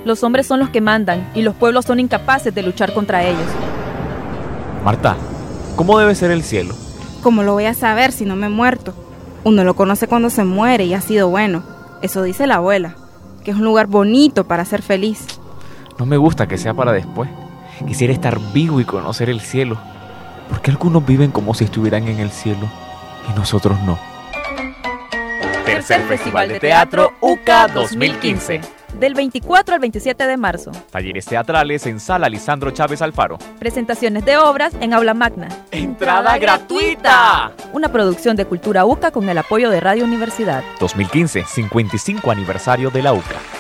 Los hombres son los que mandan y los pueblos son incapaces de luchar contra ellos. Marta, ¿cómo debe ser el cielo? ¿Cómo lo voy a saber si no me he muerto? Uno lo conoce cuando se muere y ha sido bueno. Eso dice la abuela, que es un lugar bonito para ser feliz. No me gusta que sea para después. Quisiera estar vivo y conocer el cielo. ¿Por qué algunos viven como si estuvieran en el cielo y nosotros no? Tercer Festival de Teatro UCA 2015. Del 24 al 27 de marzo. Talleres teatrales en Sala Lisandro Chávez Alfaro. Presentaciones de obras en Aula Magna. ¡Entrada gratuita! Una producción de Cultura UCA con el apoyo de Radio Universidad. 2015, 55 aniversario de la UCA.